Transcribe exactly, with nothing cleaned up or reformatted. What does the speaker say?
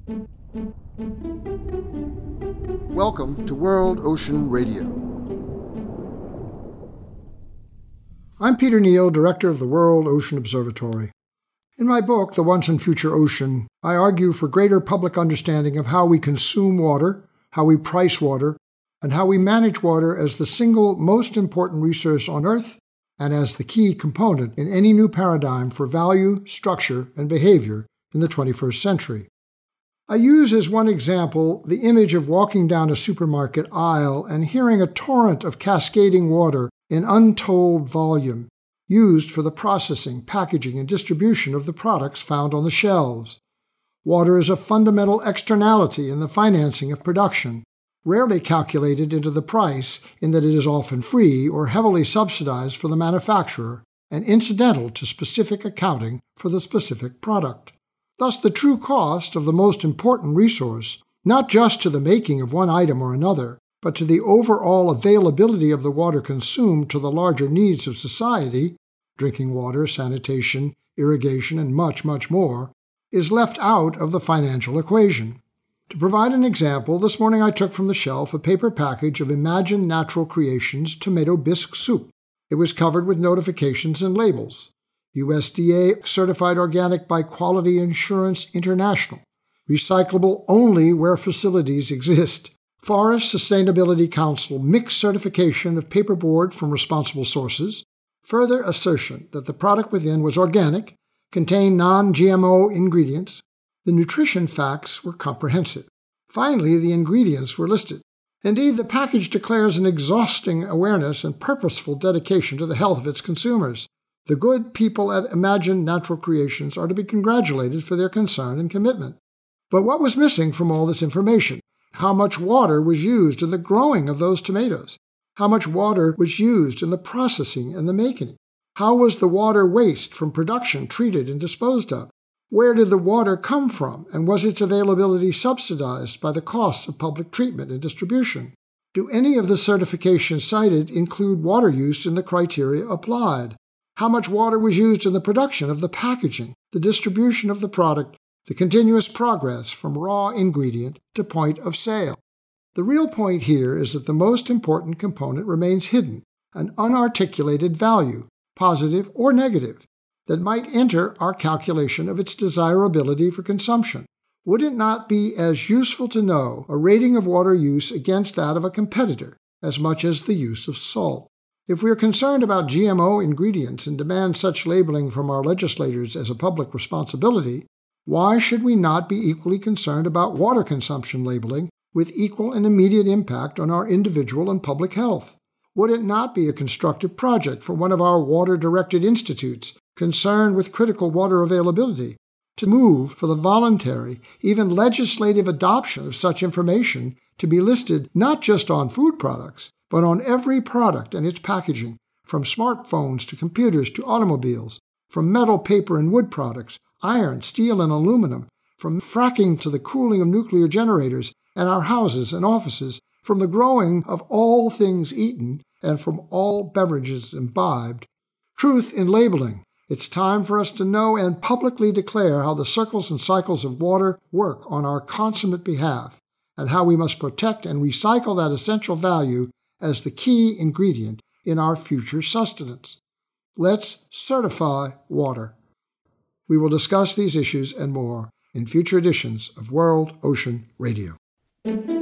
Welcome to World Ocean Radio. I'm Peter Neal, Director of the World Ocean Observatory. In my book, The Once and Future Ocean, I argue for greater public understanding of how we consume water, how we price water, and how we manage water as the single most important resource on Earth and as the key component in any new paradigm for value, structure, and behavior in the twenty-first century. I use as one example the image of walking down a supermarket aisle and hearing a torrent of cascading water in untold volume, used for the processing, packaging, and distribution of the products found on the shelves. Water is a fundamental externality in the financing of production, rarely calculated into the price in that it is often free or heavily subsidized for the manufacturer and incidental to specific accounting for the specific product. Thus, the true cost of the most important resource, not just to the making of one item or another, but to the overall availability of the water consumed to the larger needs of society, drinking water, sanitation, irrigation, and much, much more, is left out of the financial equation. To provide an example, this morning I took from the shelf a paper package of Imagine Natural Creations tomato bisque soup. It was covered with notifications and labels. U S D A certified organic by Quality Assurance International. Recyclable only where facilities exist. Forest Sustainability Council mixed certification of paperboard from responsible sources. Further assertion that the product within was organic, contained non G M O ingredients. The nutrition facts were comprehensive. Finally, the ingredients were listed. Indeed, the package declares an exhausting awareness and purposeful dedication to the health of its consumers. The good people at Imagine Natural Creations are to be congratulated for their concern and commitment. But what was missing from all this information? How much water was used in the growing of those tomatoes? How much water was used in the processing and the making? How was the water waste from production treated and disposed of? Where did the water come from, and was its availability subsidized by the costs of public treatment and distribution? Do any of the certifications cited include water use in the criteria applied? How much water was used in the production of the packaging, the distribution of the product, the continuous progress from raw ingredient to point of sale? The real point here is that the most important component remains hidden, an unarticulated value, positive or negative, that might enter our calculation of its desirability for consumption. Would it not be as useful to know a rating of water use against that of a competitor as much as the use of salt? If we are concerned about G M O ingredients and demand such labeling from our legislators as a public responsibility, why should we not be equally concerned about water consumption labeling with equal and immediate impact on our individual and public health? Would it not be a constructive project for one of our water-directed institutes concerned with critical water availability to move for the voluntary, even legislative adoption of such information to be listed not just on food products, but on every product and its packaging, from smartphones to computers to automobiles, from metal, paper, and wood products, iron, steel, and aluminum, from fracking to the cooling of nuclear generators and our houses and offices, from the growing of all things eaten, and from all beverages imbibed. Truth in labeling. It's time for us to know and publicly declare how the circles and cycles of water work on our consummate behalf, and how we must protect and recycle that essential value as the key ingredient in our future sustenance. Let's certify water. We will discuss these issues and more in future editions of World Ocean Radio.